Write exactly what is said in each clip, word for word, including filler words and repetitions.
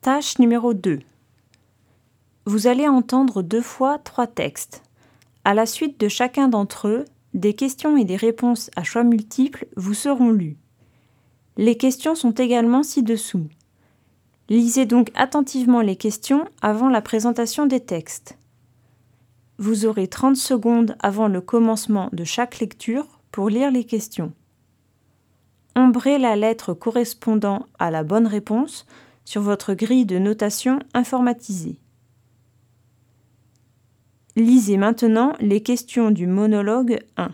Tâche numéro deux. Vous allez entendre deux fois trois textes. À la suite de chacun d'entre eux, des questions et des réponses à choix multiples vous seront lues. Les questions sont également ci-dessous. Lisez donc attentivement les questions avant la présentation des textes. Vous aurez trente secondes avant le commencement de chaque lecture pour lire les questions. Ombrez la lettre correspondant à la bonne réponse sur votre grille de notation informatisée. Lisez maintenant les questions du monologue un.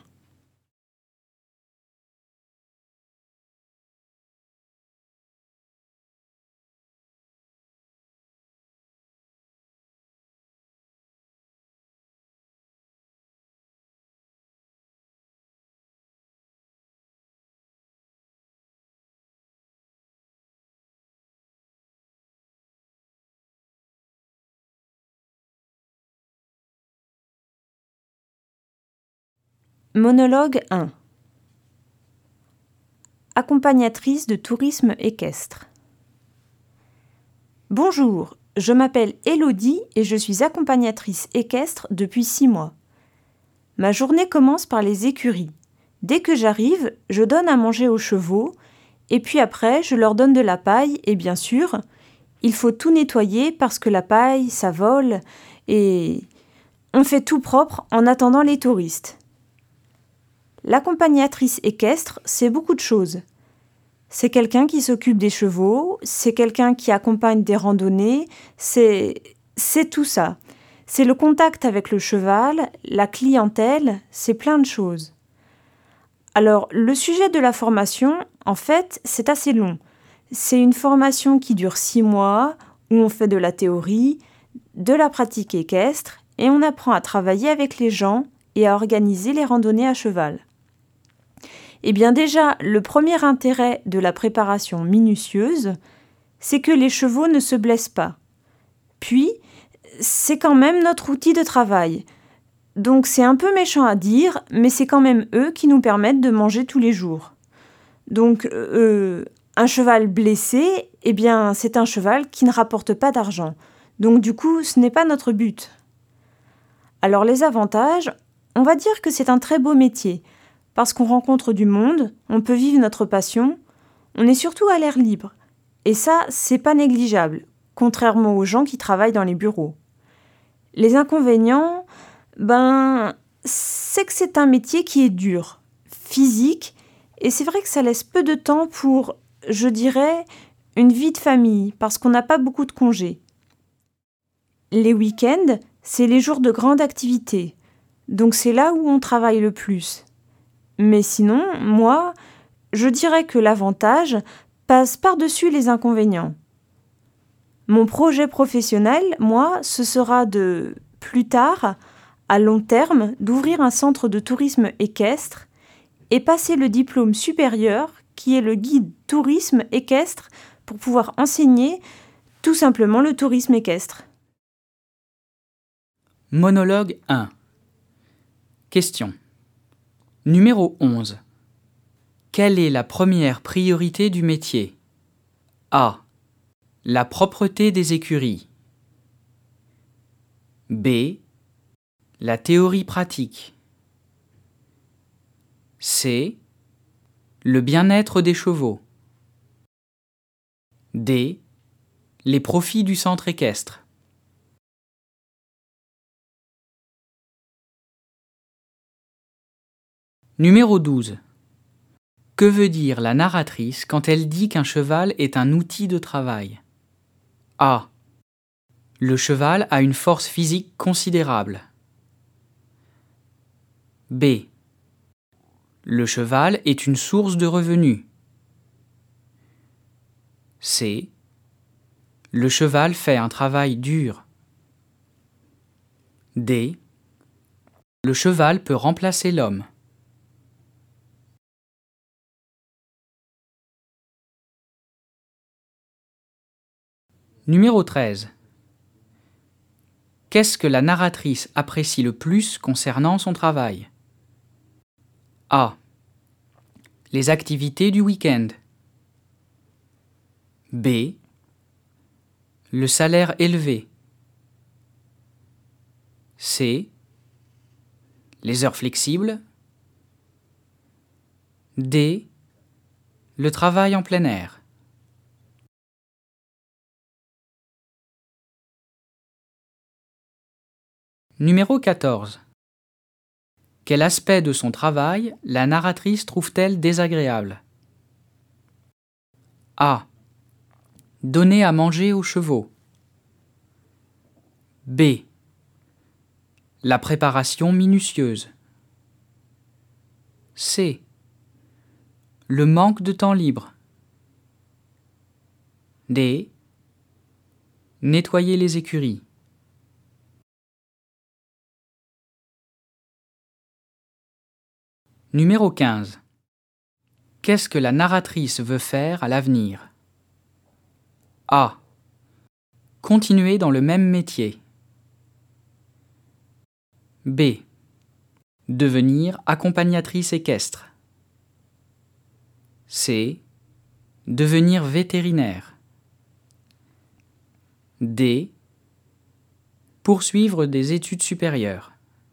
Monologue un. Accompagnatrice de tourisme équestre. Bonjour, je m'appelle Élodie et je suis accompagnatrice équestre depuis six mois. Ma journée commence par les écuries. Dès que j'arrive, je donne à manger aux chevaux et puis après, je leur donne de la paille et bien sûr, il faut tout nettoyer parce que la paille, ça vole et on fait tout propre en attendant les touristes. L'accompagnatrice équestre, c'est beaucoup de choses. C'est quelqu'un qui s'occupe des chevaux, c'est quelqu'un qui accompagne des randonnées, c'est, c'est tout ça. C'est le contact avec le cheval, la clientèle, c'est plein de choses. Alors, le sujet de la formation, en fait, c'est assez long. C'est une formation qui dure six mois, où on fait de la théorie, de la pratique équestre, et on apprend à travailler avec les gens et à organiser les randonnées à cheval. Eh bien déjà, le premier intérêt de la préparation minutieuse, c'est que les chevaux ne se blessent pas. Puis, c'est quand même notre outil de travail. Donc c'est un peu méchant à dire, mais c'est quand même eux qui nous permettent de manger tous les jours. Donc, euh, un cheval blessé, eh bien c'est un cheval qui ne rapporte pas d'argent. Donc du coup, ce n'est pas notre but. Alors les avantages, on va dire que c'est un très beau métier. Parce qu'on rencontre du monde, on peut vivre notre passion, on est surtout à l'air libre. Et ça, c'est pas négligeable, contrairement aux gens qui travaillent dans les bureaux. Les inconvénients, ben, c'est que c'est un métier qui est dur, physique, et c'est vrai que ça laisse peu de temps pour, je dirais, une vie de famille, parce qu'on n'a pas beaucoup de congés. Les week-ends, c'est les jours de grande activité, donc c'est là où on travaille le plus. Mais sinon, moi, je dirais que l'avantage passe par-dessus les inconvénients. Mon projet professionnel, moi, ce sera de, plus tard, à long terme, d'ouvrir un centre de tourisme équestre et passer le diplôme supérieur qui est le guide tourisme équestre pour pouvoir enseigner tout simplement le tourisme équestre. Monologue un. Question. Numéro onze. Quelle est la première priorité du métier? A. La propreté des écuries. B. La théorie pratique. C. Le bien-être des chevaux. D. Les profits du centre équestre. Numéro douze. Que veut dire la narratrice quand elle dit qu'un cheval est un outil de travail? A. Le cheval a une force physique considérable. B. Le cheval est une source de revenus. C. Le cheval fait un travail dur. D. Le cheval peut remplacer l'homme. Numéro treize. Qu'est-ce que la narratrice apprécie le plus concernant son travail? A. Les activités du week-end. B. Le salaire élevé. C. Les heures flexibles. D. Le travail en plein air. Numéro quatorze. Quel aspect de son travail la narratrice trouve-t-elle désagréable? A. Donner à manger aux chevaux. B. La préparation minutieuse. C. Le manque de temps libre. D. Nettoyer les écuries. Numéro quinze. Qu'est-ce que la narratrice veut faire à l'avenir? A. Continuer dans le même métier. B. Devenir accompagnatrice équestre. C. Devenir vétérinaire. D. Poursuivre des études supérieures.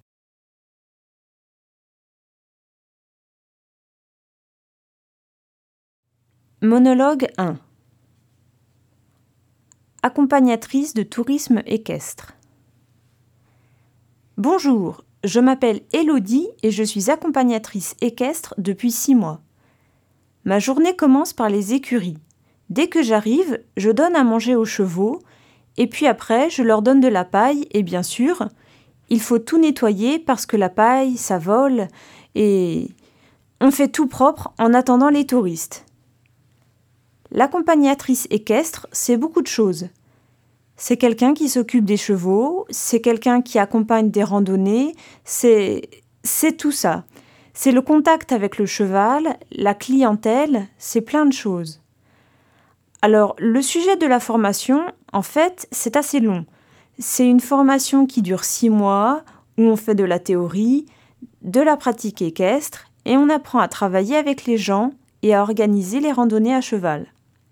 Monologue un. Accompagnatrice de tourisme équestre. Bonjour, je m'appelle Élodie et je suis accompagnatrice équestre depuis six mois. Ma journée commence par les écuries. Dès que j'arrive, je donne à manger aux chevaux et puis après, je leur donne de la paille et bien sûr, il faut tout nettoyer parce que la paille, ça vole et on fait tout propre en attendant les touristes. L'accompagnatrice équestre, c'est beaucoup de choses. C'est quelqu'un qui s'occupe des chevaux, c'est quelqu'un qui accompagne des randonnées, c'est, c'est tout ça. C'est le contact avec le cheval, la clientèle, c'est plein de choses. Alors, le sujet de la formation, en fait, c'est assez long. C'est une formation qui dure six mois, où on fait de la théorie, de la pratique équestre, et on apprend à travailler avec les gens et à organiser les randonnées à cheval.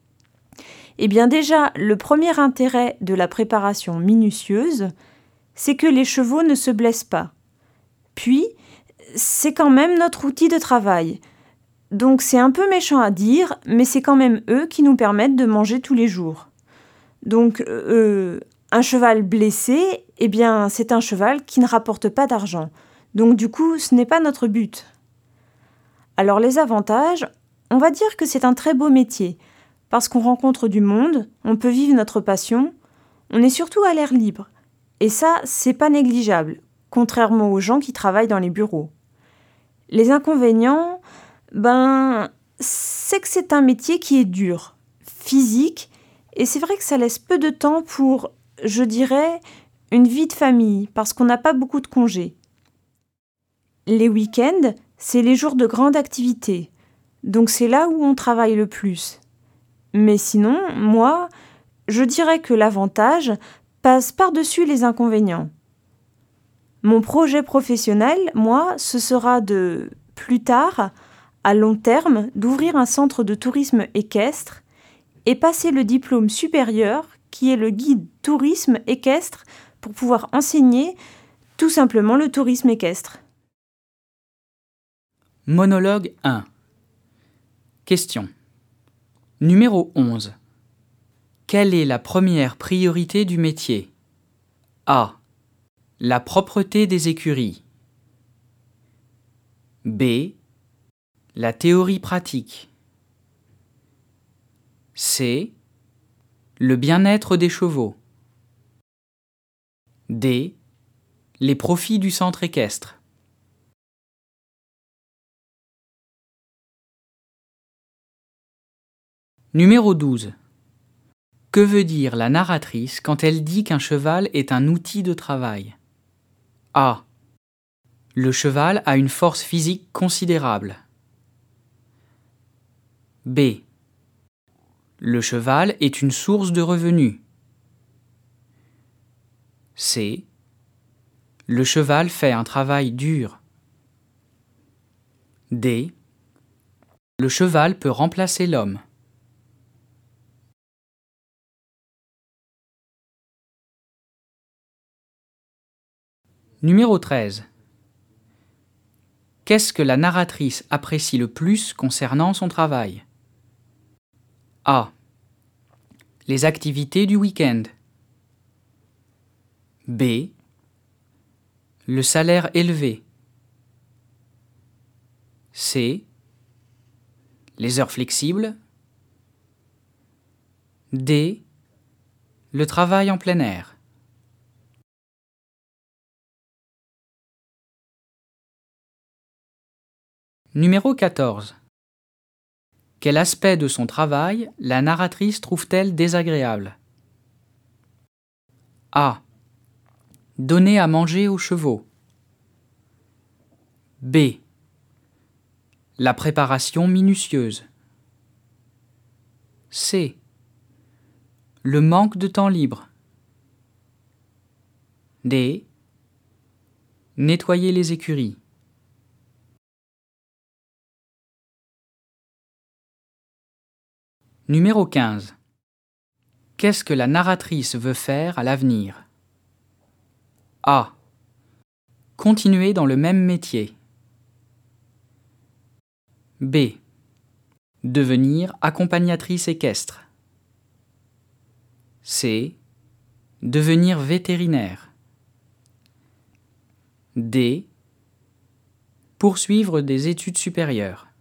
Eh bien déjà, le premier intérêt de la préparation minutieuse, c'est que les chevaux ne se blessent pas. Puis, c'est quand même notre outil de travail. Donc c'est un peu méchant à dire, mais c'est quand même eux qui nous permettent de manger tous les jours. Donc, euh, un cheval blessé, eh bien, c'est un cheval qui ne rapporte pas d'argent. Donc du coup, ce n'est pas notre but. Alors les avantages, on va dire que c'est un très beau métier, parce qu'on rencontre du monde, on peut vivre notre passion, on est surtout à l'air libre. Et ça, c'est pas négligeable, contrairement aux gens qui travaillent dans les bureaux. Les inconvénients, ben, c'est que c'est un métier qui est dur, physique, et c'est vrai que ça laisse peu de temps pour, je dirais, une vie de famille, parce qu'on n'a pas beaucoup de congés. Les week-ends, c'est les jours de grande activité, donc c'est là où on travaille le plus. Mais sinon, moi, je dirais que l'avantage passe par-dessus les inconvénients. Mon projet professionnel, moi, ce sera de, plus tard, à long terme, d'ouvrir un centre de tourisme équestre et passer le diplôme supérieur qui est le guide tourisme équestre pour pouvoir enseigner tout simplement le tourisme équestre. Monologue un. Question. Numéro onze. Quelle est la première priorité du métier? A. La propreté des écuries. B. La théorie pratique. C. Le bien-être des chevaux. D. Les profits du centre équestre. Numéro douze. Que veut dire la narratrice quand elle dit qu'un cheval est un outil de travail? A. Le cheval a une force physique considérable. B. Le cheval est une source de revenus. C. Le cheval fait un travail dur. D. Le cheval peut remplacer l'homme. Numéro treize. Qu'est-ce que la narratrice apprécie le plus concernant son travail? A. Les activités du week-end. B. Le salaire élevé. C. Les heures flexibles. D. Le travail en plein air. Numéro quatorze. Quel aspect de son travail la narratrice trouve-t-elle désagréable? A. Donner à manger aux chevaux. B. La préparation minutieuse. C. Le manque de temps libre. D. Nettoyer les écuries. Numéro quinze. Qu'est-ce que la narratrice veut faire à l'avenir? A. Continuer dans le même métier. B. Devenir accompagnatrice équestre. C. Devenir vétérinaire. D. Poursuivre des études supérieures.